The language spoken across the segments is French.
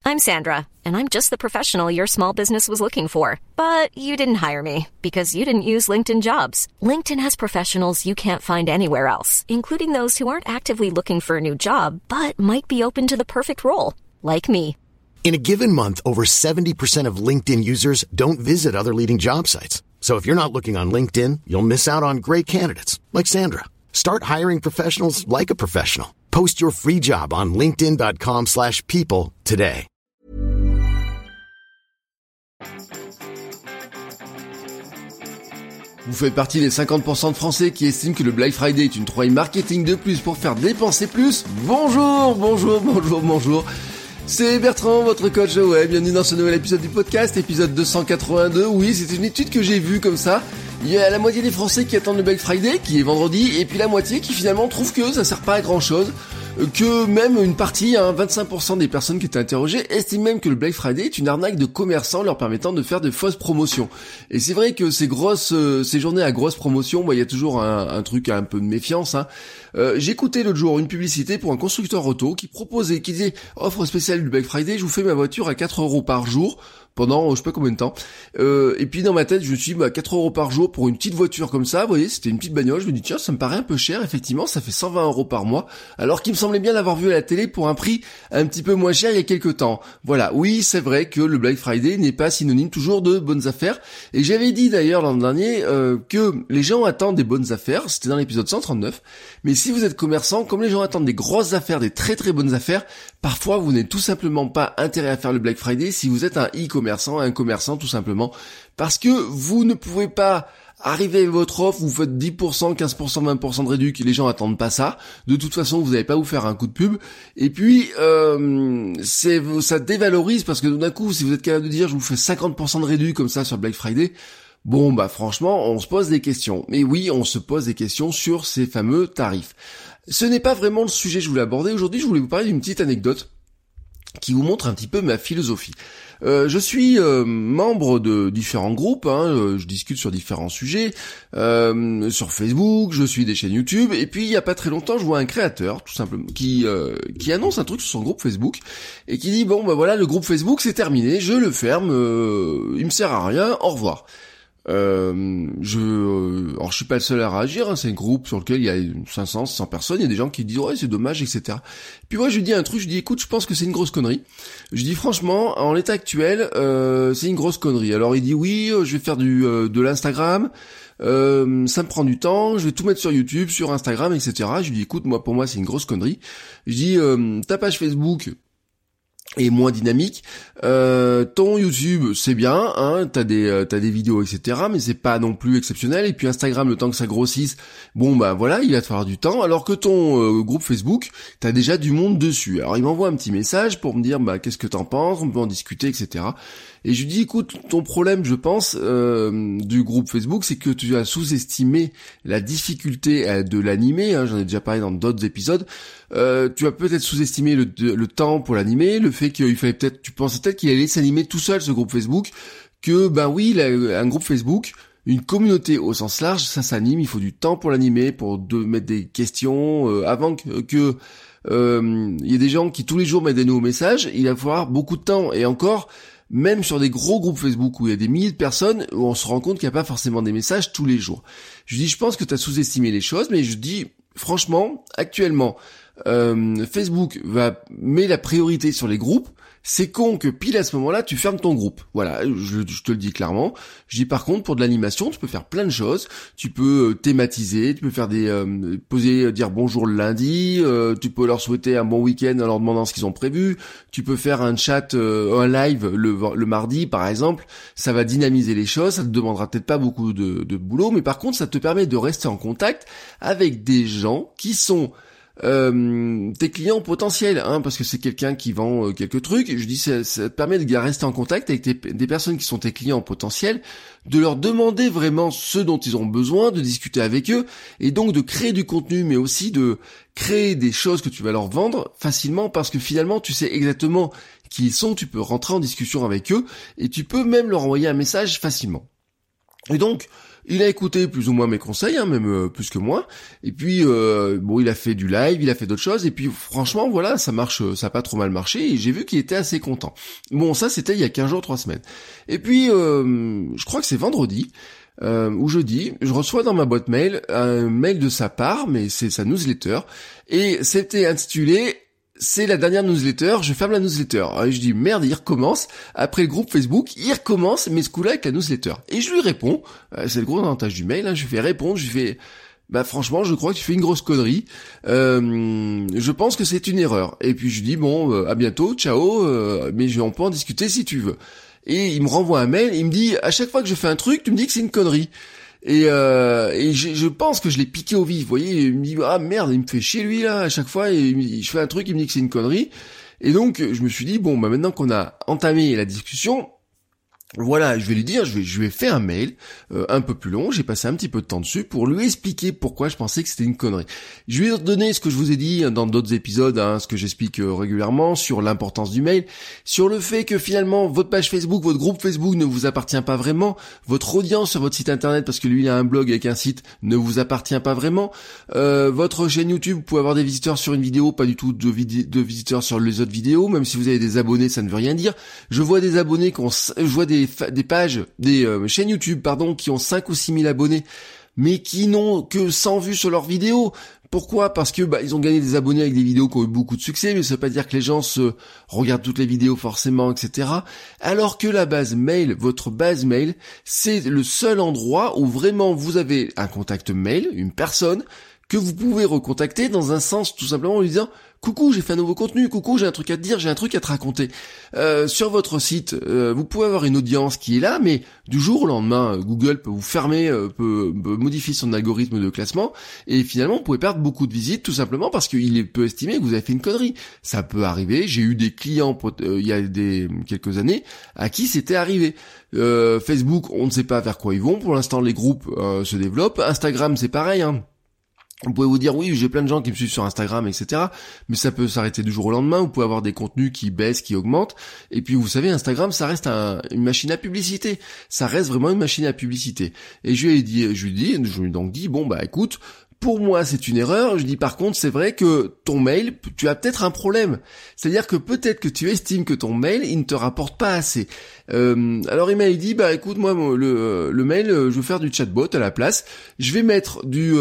I'm Sandra, and I'm just the professional your small business was looking for. But you didn't hire me because you didn't use LinkedIn Jobs. LinkedIn has professionals you can't find anywhere else, including those who aren't actively looking for a new job, but might be open to the perfect role, like me. In a given month, over 70% of LinkedIn users don't visit other leading job sites. So if you're not looking on LinkedIn, you'll miss out on great candidates, like Sandra. Start hiring professionals like a professional. Post your free job on linkedin.com/people today. Vous faites partie des 50% de Français qui estiment que le Black Friday est une trouvaille marketing de plus pour faire dépenser plus. Bonjour. C'est Bertrand, votre coach web. Bienvenue dans ce nouvel épisode du podcast, épisode 282. Oui, c'est une étude que j'ai vue comme ça. Il y a la moitié des Français qui attendent le Black Friday, qui est vendredi, et puis la moitié qui finalement trouve que ça sert pas à grand chose. Que même une partie, 25% des personnes qui étaient interrogées estiment même que le Black Friday est une arnaque de commerçants leur permettant de faire de fausses promotions. Et c'est vrai que ces journées à grosses promotions, il y a toujours un truc à un peu de méfiance. J'ai écouté l'autre jour une publicité pour un constructeur auto qui disait offre spéciale du Black Friday, je vous fais ma voiture à 4 € par jour. Pendant je sais pas combien de temps. Et puis dans ma tête, je me suis dit 4 € par jour pour une petite voiture comme ça, vous voyez, c'était une petite bagnole, je me dis tiens, ça me paraît un peu cher, effectivement, ça fait 120 € par mois, alors qu'il me semblait bien l'avoir vu à la télé pour un prix un petit peu moins cher il y a quelques temps. Voilà, oui, c'est vrai que le Black Friday n'est pas synonyme toujours de bonnes affaires, et j'avais dit d'ailleurs l'an dernier que les gens attendent des bonnes affaires, c'était dans l'épisode 139, mais si vous êtes commerçant, comme les gens attendent des grosses affaires, des très très bonnes affaires, parfois vous n'avez tout simplement pas intérêt à faire le Black Friday si vous êtes un un commerçant tout simplement, parce que vous ne pouvez pas arriver avec votre offre, vous faites 10%, 15%, 20% de réduc, les gens attendent pas ça. De toute façon, vous n'allez pas vous faire un coup de pub. Et puis, ça dévalorise parce que d'un coup, si vous êtes capable de dire je vous fais 50% de réduc comme ça sur Black Friday, franchement, on se pose des questions. Mais oui, on se pose des questions sur ces fameux tarifs. Ce n'est pas vraiment le sujet que je voulais aborder. Aujourd'hui, je voulais vous parler d'une petite anecdote qui vous montre un petit peu ma philosophie. Je suis membre de différents groupes, je discute sur différents sujets, sur Facebook, je suis des chaînes YouTube, et puis il y a pas très longtemps, je vois un créateur, tout simplement, qui annonce un truc sur son groupe Facebook, et qui dit voilà, le groupe Facebook c'est terminé, je le ferme, il me sert à rien, au revoir. Alors je suis pas le seul à réagir, c'est un groupe sur lequel il y a 500, 600 personnes, il y a des gens qui disent ouais c'est dommage, etc. Puis moi je lui dis un truc, je dis écoute, je pense que c'est une grosse connerie. Je dis franchement, en l'état actuel, c'est une grosse connerie. Alors il dit oui, je vais faire de l'Instagram, ça me prend du temps, je vais tout mettre sur YouTube, sur Instagram, etc. Je lui dis écoute, pour moi c'est une grosse connerie. Je dis ta page Facebook et moins dynamique, ton YouTube c'est bien, t'as des vidéos etc, mais c'est pas non plus exceptionnel, et puis Instagram le temps que ça grossisse, voilà, il va te falloir du temps, alors que ton groupe Facebook t'as déjà du monde dessus. Alors il m'envoie un petit message pour me dire qu'est-ce que t'en penses, on peut en discuter etc. Et je lui dis écoute, ton problème je pense du groupe Facebook, c'est que tu as sous-estimé la difficulté de l'animer, j'en ai déjà parlé dans d'autres épisodes. Tu as peut-être sous-estimé le temps pour l'animer, le fait qu'il fallait tu pensais peut-être qu'il allait s'animer tout seul ce groupe Facebook, que oui, un groupe Facebook, une communauté au sens large, ça s'anime, il faut du temps pour l'animer, pour mettre des questions, avant que il y ait des gens qui tous les jours mettent des nouveaux messages, il va falloir beaucoup de temps, et encore, même sur des gros groupes Facebook où il y a des milliers de personnes, où on se rend compte qu'il n'y a pas forcément des messages tous les jours. Je dis, je pense que tu as sous-estimé les choses, mais je dis, franchement, actuellement, Facebook met la priorité sur les groupes. C'est con que pile à ce moment-là, tu fermes ton groupe. Voilà, je te le dis clairement. Je dis par contre, pour de l'animation, tu peux faire plein de choses. Tu peux thématiser, tu peux faire dire bonjour le lundi, tu peux leur souhaiter un bon week-end en leur demandant ce qu'ils ont prévu. Tu peux faire un chat, un live le mardi, par exemple. Ça va dynamiser les choses, ça te demandera peut-être pas beaucoup de boulot, mais par contre, ça te permet de rester en contact avec des gens qui sont tes clients potentiels, parce que c'est quelqu'un qui vend quelques trucs. Je dis ça te permet de rester en contact avec des personnes qui sont tes clients potentiels, de leur demander vraiment ce dont ils ont besoin, de discuter avec eux, et donc de créer du contenu, mais aussi de créer des choses que tu vas leur vendre facilement, parce que finalement tu sais exactement qui ils sont, tu peux rentrer en discussion avec eux, et tu peux même leur envoyer un message facilement. Et donc, il a écouté plus ou moins mes conseils, même plus que moi. Et puis, il a fait du live, il a fait d'autres choses. Et puis, franchement, voilà, ça marche, ça a pas trop mal marché. Et j'ai vu qu'il était assez content. Bon, ça, c'était il y a 15 jours, 3 semaines. Et puis, je crois que c'est vendredi ou jeudi, je reçois dans ma boîte mail un mail de sa part, mais c'est sa newsletter. Et c'était intitulé... C'est la dernière newsletter, je ferme la newsletter. Et je dis merde, il recommence. Après le groupe Facebook, il recommence, mais ce coup-là avec la newsletter. Et je lui réponds, c'est le gros avantage du mail, je lui fais répondre, je lui fais, franchement, je crois que tu fais une grosse connerie. Je pense que c'est une erreur. Et puis je lui dis à bientôt, ciao, mais on peut en discuter si tu veux. Et il me renvoie un mail, il me dit, à chaque fois que je fais un truc, tu me dis que c'est une connerie. Et je pense que je l'ai piqué au vif, vous voyez, il me dit ah merde, il me fait chier lui là à chaque fois, et je fais un truc, il me dit que c'est une connerie. Et donc je me suis dit maintenant qu'on a entamé la discussion, voilà, je vais lui dire, je lui ai fait un mail un peu plus long, j'ai passé un petit peu de temps dessus pour lui expliquer pourquoi je pensais que c'était une connerie. Je lui ai donné ce que je vous ai dit dans d'autres épisodes, ce que j'explique régulièrement sur l'importance du mail, sur le fait que finalement votre page Facebook, votre groupe Facebook ne vous appartient pas vraiment, votre audience sur votre site internet, parce que lui il a un blog avec un site, ne vous appartient pas vraiment, votre chaîne YouTube, vous pouvez avoir des visiteurs sur une vidéo, pas du tout de visiteurs sur les autres vidéos, même si vous avez des abonnés, ça ne veut rien dire. Je vois des abonnés je vois des pages, des chaînes YouTube, qui ont 5 ou 6 000 abonnés, mais qui n'ont que 100 vues sur leurs vidéos. Pourquoi ? Parce que ils ont gagné des abonnés avec des vidéos qui ont eu beaucoup de succès, mais ça veut pas dire que les gens se regardent toutes les vidéos forcément, etc. Alors que la base mail, votre base mail, c'est le seul endroit où vraiment vous avez un contact mail, une personne, que vous pouvez recontacter dans un sens tout simplement en lui disant coucou, j'ai fait un nouveau contenu, coucou, j'ai un truc à te dire, j'ai un truc à te raconter. Sur votre site, vous pouvez avoir une audience qui est là, mais du jour au lendemain, Google peut vous fermer, peut modifier son algorithme de classement, et finalement, vous pouvez perdre beaucoup de visites, tout simplement parce qu'il peut estimer que vous avez fait une connerie. Ça peut arriver, j'ai eu des clients il y a quelques années à qui c'était arrivé. Facebook, on ne sait pas vers quoi ils vont, pour l'instant les groupes se développent, Instagram c'est pareil, Vous pouvez vous dire oui, j'ai plein de gens qui me suivent sur Instagram, etc. Mais ça peut s'arrêter du jour au lendemain. Vous pouvez avoir des contenus qui baissent, qui augmentent. Et puis vous savez, Instagram, ça reste une machine à publicité. Ça reste vraiment une machine à publicité. Et je lui ai donc dit écoute, pour moi, c'est une erreur. Je dis par contre, c'est vrai que ton mail, tu as peut-être un problème. C'est-à-dire que peut-être que tu estimes que ton mail, il ne te rapporte pas assez. Alors il m'a dit, écoute, moi le mail, je veux faire du chatbot à la place. Je vais mettre du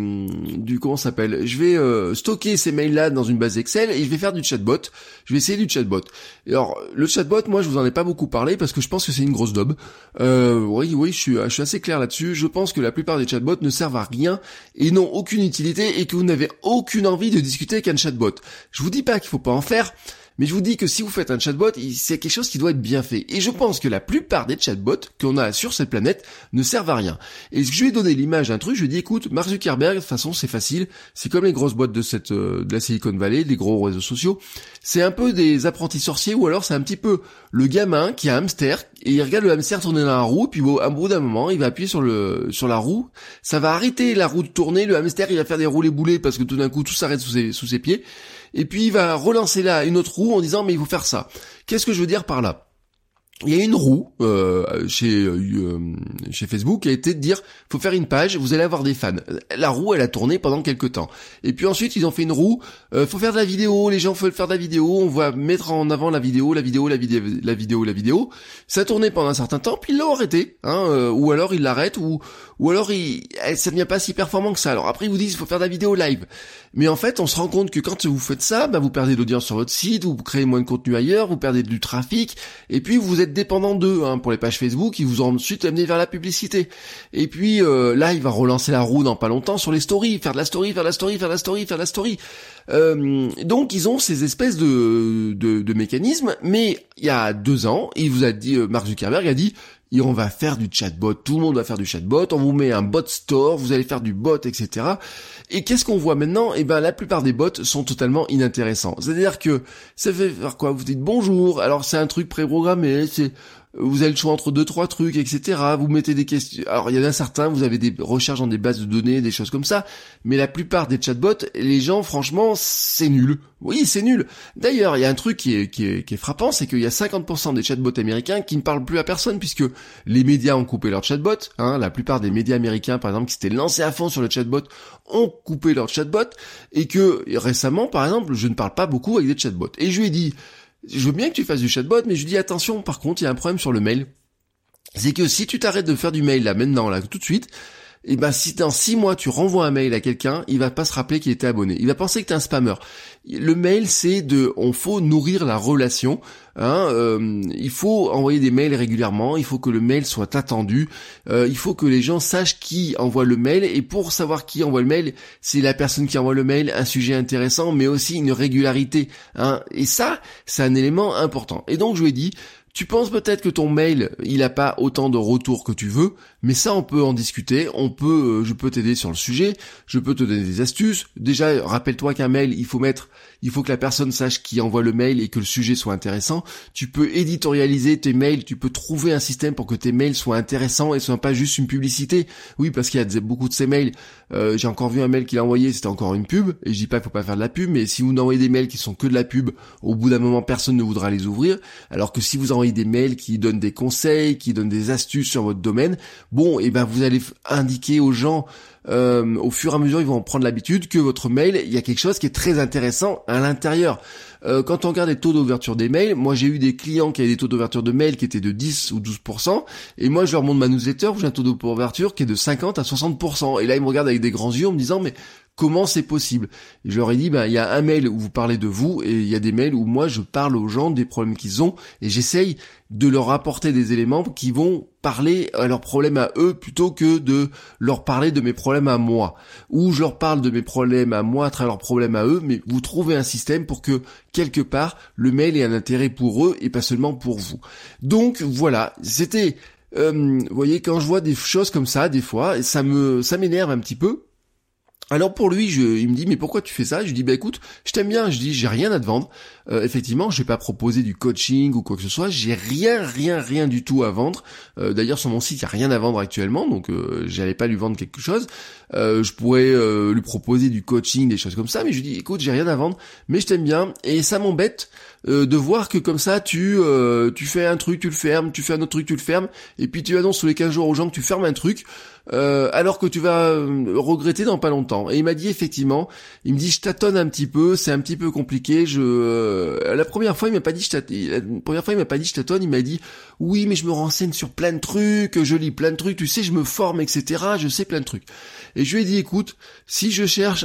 comment ça s'appelle ? Je vais stocker ces mails-là dans une base Excel et je vais faire du chatbot. Je vais essayer du chatbot. Et alors le chatbot, moi je vous en ai pas beaucoup parlé parce que je pense que c'est une grosse daube. Oui, je suis assez clair là-dessus. Je pense que la plupart des chatbots ne servent à rien et n'ont aucune utilité et que vous n'avez aucune envie de discuter avec un chatbot. Je vous dis pas qu'il faut pas en faire, mais je vous dis que si vous faites un chatbot, c'est quelque chose qui doit être bien fait. Et je pense que la plupart des chatbots qu'on a sur cette planète ne servent à rien. Et je lui ai donné l'image d'un truc, je lui ai dit écoute, Mark Zuckerberg, de toute façon c'est facile, c'est comme les grosses boîtes de la Silicon Valley, les gros réseaux sociaux, c'est un peu des apprentis sorciers, ou alors c'est un petit peu le gamin qui a un hamster, et il regarde le hamster tourner dans la roue, puis au bout d'un moment, il va appuyer sur la roue, ça va arrêter la roue de tourner, le hamster il va faire des roulés-boulés parce que tout d'un coup tout s'arrête sous ses pieds, et puis il va relancer là une autre roue en disant mais il faut faire ça. Qu'est-ce que je veux dire par là ? Il y a une roue chez Facebook qui a été de dire faut faire une page, vous allez avoir des fans. La roue elle a tourné pendant quelques temps. Et puis ensuite ils ont fait une roue, faut faire de la vidéo, les gens veulent faire de la vidéo, on va mettre en avant la vidéo. Ça tournait pendant un certain temps, puis ils l'ont arrêté, ou alors ils l'arrêtent, ou alors ça devient pas si performant que ça. Alors après ils vous disent il faut faire de la vidéo live. Mais en fait on se rend compte que quand vous faites ça, vous perdez de l'audience sur votre site, vous créez moins de contenu ailleurs, vous perdez du trafic, et puis vous êtes dépendant d'eux pour les pages Facebook, ils vous ont ensuite amené vers la publicité. Et puis là, il va relancer la roue dans pas longtemps sur les stories, faire de la story. Donc ils ont ces espèces de mécanismes, mais il y a 2 ans, il vous a dit, Mark Zuckerberg a dit, on va faire du chatbot, tout le monde va faire du chatbot, on vous met un bot store, vous allez faire du bot, etc. Et qu'est-ce qu'on voit maintenant ? La plupart des bots sont totalement inintéressants. C'est-à-dire que ça fait faire quoi ? Vous dites bonjour, alors c'est un truc préprogrammé, vous avez le choix entre 2-3 trucs, etc. Vous mettez des questions. Alors il y en a certains, vous avez des recherches dans des bases de données, des choses comme ça, mais la plupart des chatbots, les gens, franchement, c'est nul. Oui, c'est nul. D'ailleurs, il y a un truc qui est frappant, c'est qu'il y a 50% des chatbots américains qui ne parlent plus à personne, puisque les médias ont coupé leur chatbot. La plupart des médias américains, par exemple, qui s'étaient lancés à fond sur le chatbot, ont coupé leur chatbot, et que récemment, par exemple, je ne parle pas beaucoup avec des chatbots. Et je lui ai dit, je veux bien que tu fasses du chatbot, mais je lui dis attention, par contre, il y a un problème sur le mail. C'est que si tu t'arrêtes de faire du mail là, maintenant, là, tout de suite, et ben si dans 6 mois tu renvoies un mail à quelqu'un, il va pas se rappeler qu'il était abonné. Il va penser que t'es un spammer. Le mail, on faut nourrir la relation. Il faut envoyer des mails régulièrement. Il faut que le mail soit attendu. Il faut que les gens sachent qui envoie le mail. Et pour savoir qui envoie le mail, c'est la personne qui envoie le mail, un sujet intéressant, mais aussi une régularité. Et ça, c'est un élément important. Et donc je lui ai dit, tu penses peut-être que ton mail, il a pas autant de retours que tu veux, mais ça on peut en discuter, je peux t'aider sur le sujet, je peux te donner des astuces. Déjà, rappelle-toi qu'un mail, il faut que la personne sache qui envoie le mail et que le sujet soit intéressant. Tu peux éditorialiser tes mails, tu peux trouver un système pour que tes mails soient intéressants et soient pas juste une publicité. Oui, parce qu'il y a beaucoup de ces mails, j'ai encore vu un mail qu'il a envoyé, c'était encore une pub, et je dis pas qu'il faut pas faire de la pub, mais si vous envoyez des mails qui sont que de la pub, au bout d'un moment, personne ne voudra les ouvrir, alors que si vous envoyez des mails qui donnent des conseils, qui donnent des astuces sur votre domaine, vous allez indiquer aux gens, au fur et à mesure, ils vont en prendre l'habitude que votre mail, il y a quelque chose qui est très intéressant à l'intérieur. Quand on regarde les taux d'ouverture des mails, moi j'ai eu des clients qui avaient des taux d'ouverture de mails qui étaient de 10 ou 12%, et moi je leur montre ma newsletter où j'ai un taux d'ouverture qui est de 50 à 60%. Et là ils me regardent avec des grands yeux en me disant mais comment c'est possible? Et je leur ai dit, il y a un mail où vous parlez de vous, et il y a des mails où moi je parle aux gens des problèmes qu'ils ont, et j'essaye de leur apporter des éléments qui vont parler à leurs problèmes à eux plutôt que de leur parler de mes problèmes à moi. Ou je leur parle de mes problèmes à moi à travers leurs problèmes à eux, mais vous trouvez un système pour que, quelque part, le mail ait un intérêt pour eux et pas seulement pour vous. Donc voilà, c'était... vous voyez, quand je vois des choses comme ça, des fois, ça m'énerve un petit peu. Alors pour lui, il me dit mais pourquoi tu fais ça? Je lui dis écoute, je t'aime bien, je dis j'ai rien à te vendre. Effectivement, je vais pas proposer du coaching ou quoi que ce soit, j'ai rien du tout à vendre. D'ailleurs sur mon site, il y a rien à vendre actuellement, donc j'allais pas lui vendre quelque chose. Je pourrais lui proposer du coaching, des choses comme ça, mais je lui dis écoute, j'ai rien à vendre, mais je t'aime bien et ça m'embête de voir que comme ça tu fais un truc, tu le fermes, tu fais un autre truc, tu le fermes, et puis tu annonces tous les 15 jours aux gens que tu fermes un truc. Alors que tu vas regretter dans pas longtemps. Et il m'a dit effectivement, il me dit je tâtonne un petit peu, c'est un petit peu compliqué. La première fois il m'a pas dit je tâtonne, il m'a dit oui mais je me renseigne sur plein de trucs, je lis plein de trucs, tu sais je me forme etc. Je sais plein de trucs. Et je lui ai dit écoute, si je cherche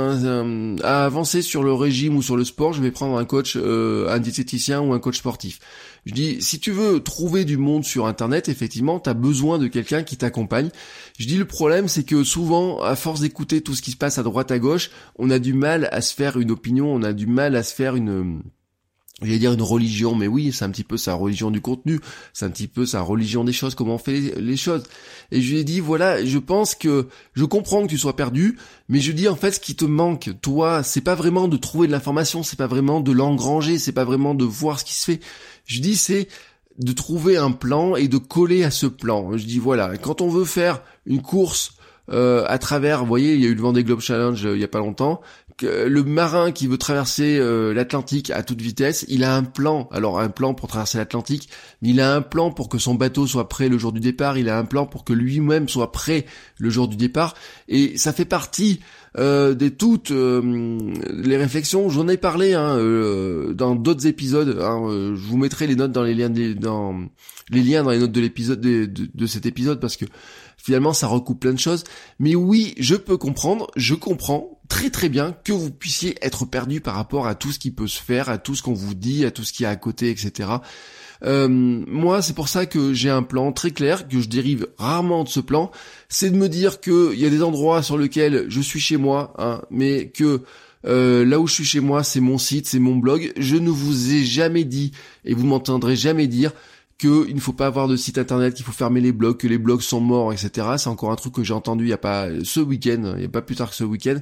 à avancer sur le régime ou sur le sport, je vais prendre un coach, un diététicien ou un coach sportif. Je dis, si tu veux trouver du monde sur Internet, effectivement, t'as besoin de quelqu'un qui t'accompagne. Je dis, le problème, c'est que souvent, à force d'écouter tout ce qui se passe à droite, à gauche, on a du mal à se faire une opinion, on a du mal à se faire une religion, mais oui, c'est un petit peu sa religion du contenu, c'est un petit peu sa religion des choses, comment on fait les choses. Et je lui ai dit, voilà, je pense que, je comprends que tu sois perdu, mais je dis en fait, ce qui te manque, toi, c'est pas vraiment de trouver de l'information, c'est pas vraiment de l'engranger, c'est pas vraiment de voir ce qui se fait. Je dis, c'est de trouver un plan et de coller à ce plan. Je dis, voilà, quand on veut faire une course à travers, vous voyez, il y a eu le Vendée Globe Challenge il y a pas longtemps, le marin qui veut traverser l'Atlantique à toute vitesse, il a un plan. Alors un plan pour traverser l'Atlantique, mais il a un plan pour que son bateau soit prêt le jour du départ, il a un plan pour que lui-même soit prêt le jour du départ, et ça fait partie de toutes les réflexions. J'en ai parlé dans d'autres épisodes, je vous mettrai les notes dans les liens dans les notes de l'épisode de cet épisode, parce que finalement ça recoupe plein de choses. Mais oui, je comprends très très bien que vous puissiez être perdu par rapport à tout ce qui peut se faire, à tout ce qu'on vous dit, à tout ce qui est à côté, etc. Moi, c'est pour ça que j'ai un plan très clair, que je dérive rarement de ce plan. C'est de me dire que il y a des endroits sur lesquels je suis chez moi, mais que là où je suis chez moi, c'est mon site, c'est mon blog. Je ne vous ai jamais dit, et vous m'entendrez jamais dire, qu'il ne faut pas avoir de site internet, qu'il faut fermer les blogs, que les blogs sont morts, etc. C'est encore un truc que j'ai entendu il y a pas plus tard que ce week-end.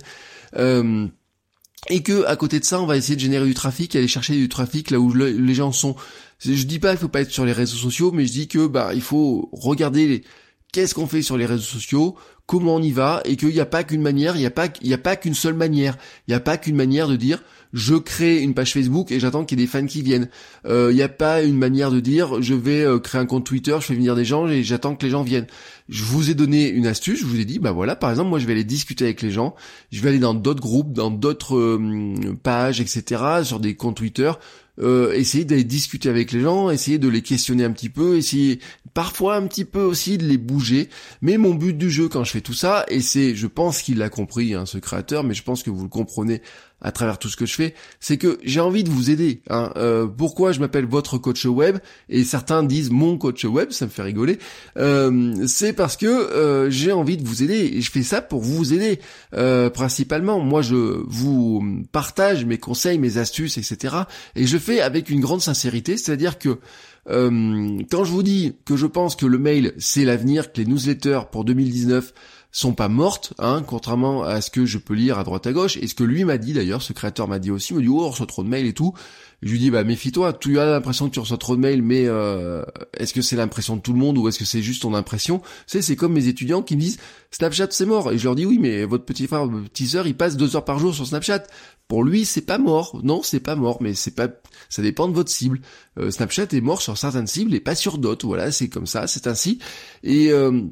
Et que à côté de ça, on va essayer de générer du trafic, aller chercher du trafic là où les gens sont. Je dis pas qu'il faut pas être sur les réseaux sociaux, mais je dis que il faut regarder qu'est-ce qu'on fait sur les réseaux sociaux, comment on y va, et qu'il n'y a pas qu'une manière, il n'y a pas qu'une seule manière. Il n'y a pas qu'une manière de dire je crée une page Facebook et j'attends qu'il y ait des fans qui viennent. Il n'y a pas une manière de dire je vais créer un compte Twitter, je fais venir des gens et j'attends que les gens viennent. Je vous ai donné une astuce, je vous ai dit voilà, par exemple, moi je vais aller discuter avec les gens, je vais aller dans d'autres groupes, dans d'autres pages, etc., sur des comptes Twitter, essayer d'aller discuter avec les gens, essayer de les questionner un petit peu, essayer parfois un petit peu aussi de les bouger. Mais mon but du jeu quand je fais tout ça, et je pense qu'il l'a compris, ce créateur, mais je pense que vous le comprenez à travers tout ce que je fais, c'est que j'ai envie de vous aider. Pourquoi je m'appelle votre coach web, et certains disent mon coach web, ça me fait rigoler, c'est parce que j'ai envie de vous aider, et je fais ça pour vous aider, principalement. Moi je vous partage mes conseils, mes astuces, etc. Et je fais avec une grande sincérité, c'est-à-dire que quand je vous dis que je pense que le mail c'est l'avenir, que les newsletters pour 2019 sont pas mortes, contrairement à ce que je peux lire à droite à gauche, et ce que lui m'a dit d'ailleurs, ce créateur m'a dit aussi, il me dit on reçoit trop de mails et tout. Je lui dis méfie-toi, tu as l'impression que tu reçois trop de mails, mais est-ce que c'est l'impression de tout le monde ou est-ce que c'est juste ton impression? C'est comme mes étudiants qui me disent Snapchat c'est mort, et je leur dis oui mais votre petit frère, votre petite sœur, il passe 2 heures par jour sur Snapchat. Pour lui c'est pas mort, non c'est pas mort, mais ça dépend de votre cible. Snapchat est mort sur certaines cibles et pas sur d'autres, voilà, c'est comme ça, c'est ainsi. Et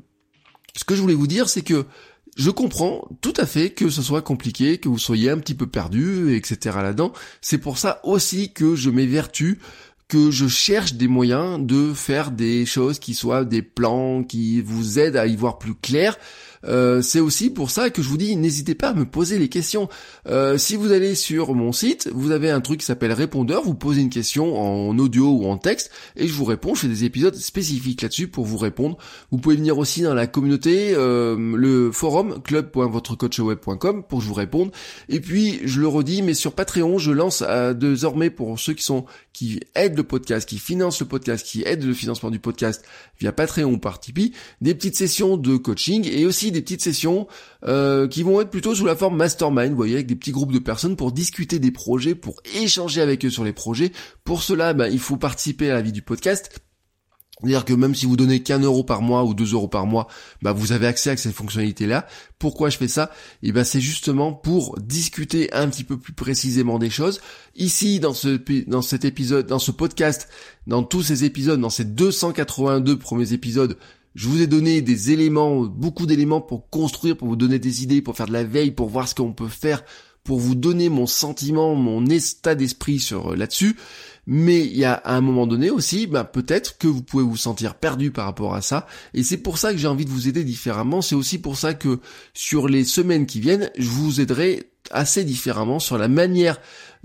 ce que je voulais vous dire, c'est que je comprends tout à fait que ce soit compliqué, que vous soyez un petit peu perdu, etc. là-dedans. C'est pour ça aussi que je m'évertue, que je cherche des moyens de faire des choses qui soient des plans, qui vous aident à y voir plus clair. C'est aussi pour ça que je vous dis, n'hésitez pas à me poser les questions. Si vous allez sur mon site, vous avez un truc qui s'appelle répondeur, vous posez une question en audio ou en texte, et je vous réponds, je fais des épisodes spécifiques là-dessus pour vous répondre. Vous pouvez venir aussi dans la communauté, le forum club.votrecoachweb.com pour que je vous réponde. Et puis, je le redis, mais sur Patreon, je lance désormais pour ceux qui aident le podcast, qui financent le podcast, qui aident le financement du podcast via Patreon ou par Tipeee, des petites sessions de coaching et aussi des petites sessions qui vont être plutôt sous la forme mastermind, vous voyez, avec des petits groupes de personnes pour discuter des projets, pour échanger avec eux sur les projets. Pour cela, il faut participer à la vie du podcast. C'est-à-dire que même si vous donnez qu'1 euro par mois ou 2 euros par mois, vous avez accès à ces fonctionnalités-là. Pourquoi je fais ça? C'est justement pour discuter un petit peu plus précisément des choses. Ici, dans cet épisode, dans ce podcast, dans tous ces épisodes, dans ces 282 premiers épisodes, je vous ai donné des éléments, beaucoup d'éléments pour construire, pour vous donner des idées, pour faire de la veille, pour voir ce qu'on peut faire, pour vous donner mon sentiment, mon état d'esprit là-dessus. Mais il y a à un moment donné aussi, peut-être que vous pouvez vous sentir perdu par rapport à ça. Et c'est pour ça que j'ai envie de vous aider différemment. C'est aussi pour ça que sur les semaines qui viennent, je vous aiderai assez différemment sur la manière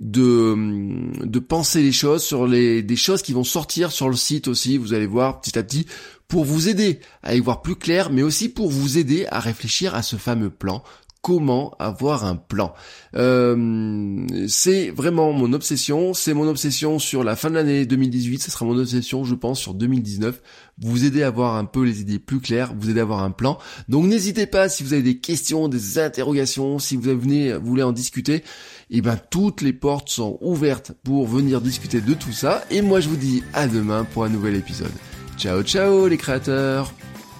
de penser les choses, sur des choses qui vont sortir sur le site aussi. Vous allez voir petit à petit, pour vous aider à y voir plus clair, mais aussi pour vous aider à réfléchir à ce fameux plan. Comment avoir un plan? C'est vraiment mon obsession. C'est mon obsession sur la fin de l'année 2018. Ce sera mon obsession, je pense, sur 2019. Vous aider à avoir un peu les idées plus claires, vous aider à avoir un plan. Donc n'hésitez pas si vous avez des questions, des interrogations, si vous voulez en discuter. Toutes les portes sont ouvertes pour venir discuter de tout ça. Et moi, je vous dis à demain pour un nouvel épisode. Ciao, ciao les créateurs!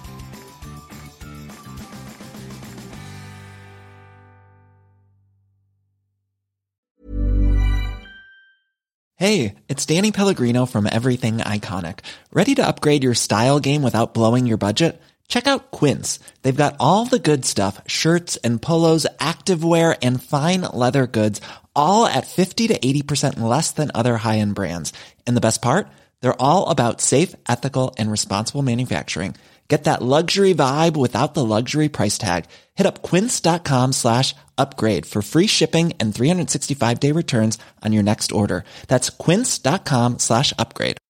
Hey, it's Danny Pellegrino from Everything Iconic. Ready to upgrade your style game without blowing your budget? Check out Quince. They've got all the good stuff, shirts and polos, activewear, and fine leather goods, all at 50 to 80% less than other high-end brands. And the best part? They're all about safe, ethical, and responsible manufacturing. Get that luxury vibe without the luxury price tag. Hit up quince.com/upgrade for free shipping and 365-day returns on your next order. That's quince.com/upgrade.